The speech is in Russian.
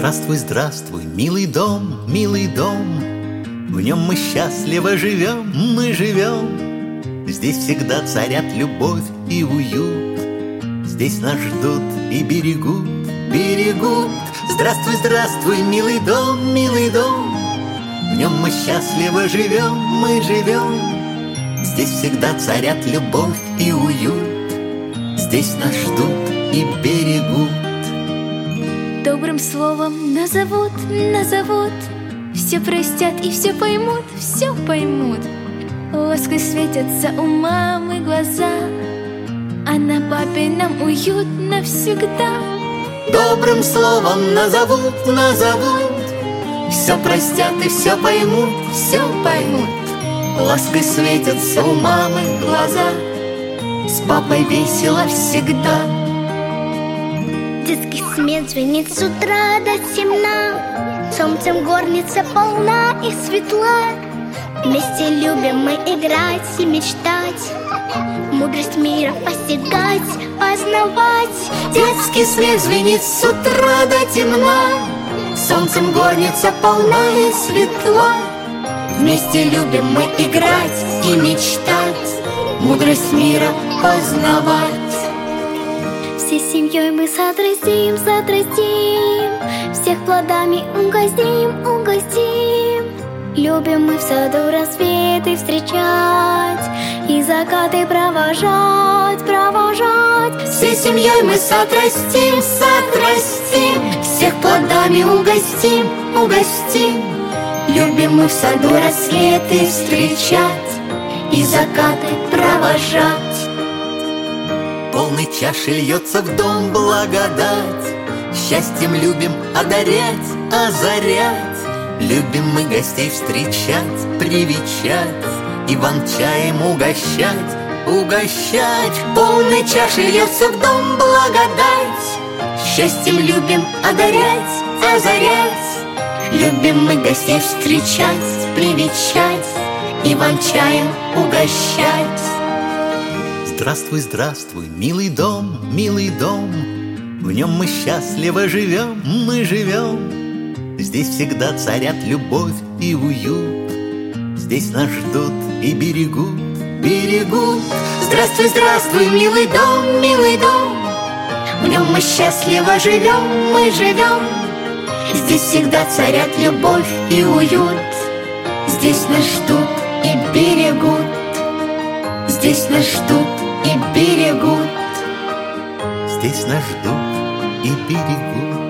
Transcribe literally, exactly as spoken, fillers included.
Здравствуй, здравствуй, милый дом, милый дом. В нем мы счастливо живем, мы живем. Здесь всегда царят любовь и уют. Здесь нас ждут и берегут, берегут. Здравствуй, здравствуй, милый дом, милый дом. В нем мы счастливо живем, мы живем. Здесь всегда царят любовь и уют. Здесь нас ждут и берегут. Добрым словом назовут, назовут. Все простят и все поймут, все поймут. Лаской светятся у мамы глаза, а на папе нам уютно всегда. Добрым словом назовут, назовут. Все простят и все поймут, все поймут. Лаской светятся у мамы глаза, с папой весело всегда. Детский смех звенит с утра до темна, солнцем горница полна и светла. Вместе любим мы играть и мечтать, мудрость мира постигать, познавать. Детский смех звенит с утра до темна, солнцем горница полна и светла. Вместе любим мы играть и мечтать, мудрость мира познавать. Всей семьей мы сотрясим, сотрясим, всех плодами угостим, угостим. Любим мы в саду рассветы встречать и закаты провожать, провожать. Всей семьей мы сотрясим, сотрясим, всех плодами угостим, угостим. Любим мы в саду рассветы встречать и закаты провожать. Полной чашей льется в дом благодать, счастьем любим одарять, озарять. Любим мы гостей встречать, привечать, иван-чаем угощать, угощать. Полной чашей льется в дом благодать, счастьем любим одарять, озарять. Любим мы гостей встречать, привечать, иван-чаем угощать. Здравствуй, здравствуй, милый дом, милый дом. В нем мы счастливо живем, мы живем. Здесь всегда царят любовь и уют. Здесь нас ждут и берегут, берегут. Здравствуй, здравствуй, милый дом, милый дом. В нем мы счастливо живем, мы живем. Здесь всегда царят любовь и уют. Здесь нас ждут и берегут. Здесь нас ждут и берегут. Здесь нас ждут и берегут.